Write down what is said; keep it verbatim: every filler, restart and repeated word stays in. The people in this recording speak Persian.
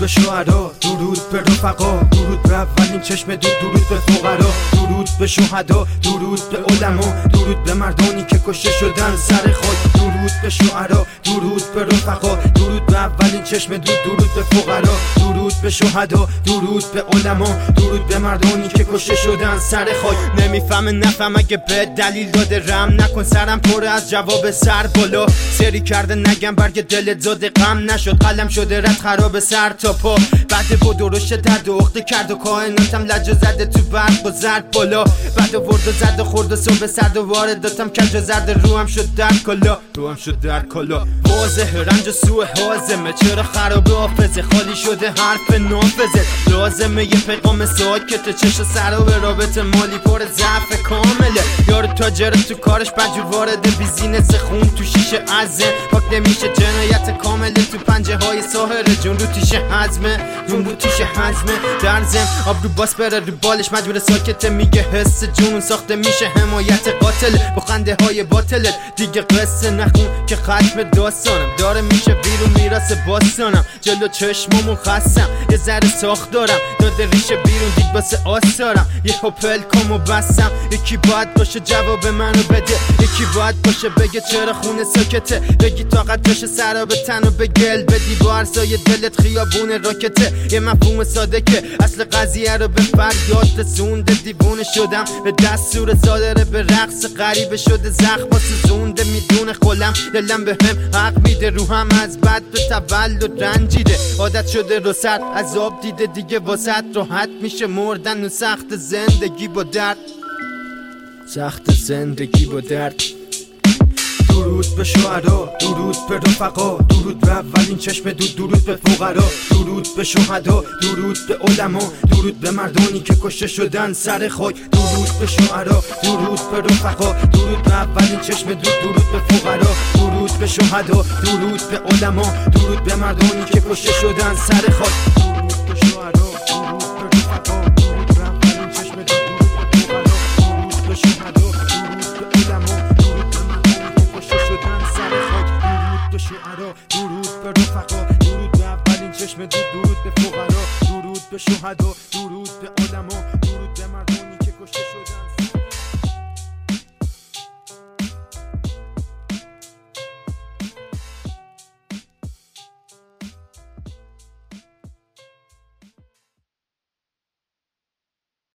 به شهدا، درود به رفقا، درود به اولین چشم دود، درود به فقرا، درود به شهدا، درود به علما، درود به مردانی که کشته شدن سر خاک، درود به شعرا، درود به رفقا، درود به اولین چشم دود، درود به فقرا، درود به شهدا، درود به علما، درود به مردانی که کشته شدن سر خاک. نمیفهمه نفهم اگه به دلیل داده رم نکن، سرم پر از جواب سر بالا سری کرده نگم برگ دلت زاده غم نشد، قلم شده رد خراب سر تا پا، بعد با درشت درد و اخته کرد و کائناتم لجه زده تو برق و زرد بالا، بعد ورد و زد و خورد و صبح سرد و وارداتم کج و زرد، روحم شد در کلا روحم شد در کلا واضح رنج و سوء حازمه، چرا خراب حافظه خالی شده حرف نافذه، لازمه یه پیغام ساکته، چش سراب رابطه مالی پر ضعف کامله، یارو تاجر تو کارش بجور وارده بیزینس خون تو شیشه ازه، پاک نمیشه جنایت کامله تو پنجه های ساحره، جون رو تیشه حزمه جون رو تیشه حزمه، در زم آب رو باس بره رو بالش مجبور ساکته، میگه حس جون ساخته میشه حمایت قاتل با خنده های باطلت، دیگه قصه نخون که ختم داستانم داره میشه بیرون میراث باستانم، جلو چشممون خستم یه ذره ساخت دارم، داده ریشه بیرون دید باسه آستارم، یه هپل کمو بستم، یکی باید باشه جواب منو بده، یکی باید باشه بگه چرا خونه ساکته، بگی طاقت باشه سراب تنو به گل بدی با عرصای دلت خیابون راکته، یه مفهوم ساده که اصل قضیه رو به فریاد رسونده، دیوونه شدم به دستور صادره به رقص غریبه شده، زخم واسه زونده میدونه خلم، دلم به هم حق میده، روحم از بد به تولد رنجیده، عادت شده رو سرد عذاب دیده، دیگه واسط راحت میشه مردن و سخت زندگی با درد، سخت زندگی با درد. درود به شهدا، درود به رفقا، درود به اولین چشم دود، درود به فقرا، درود به شهدا، درود به علما، درود به مردانی که کشته شدن سر خاک، درود به شعرا، درود به رفقا، درود به اولین چشم دود، درود به فقرا، درود به شهدا، درود به علما، درود به مردانی که کشته شدن سر خاک، درود به شعرا، درود به رفقا، درود به اولین چشم دود، درود به فقرا، درود به شهدا، درود به علما، درود به شعرا، درود به رفقا، درود به اولین چشم دود، درود به فقرا، درود به شهدا، درود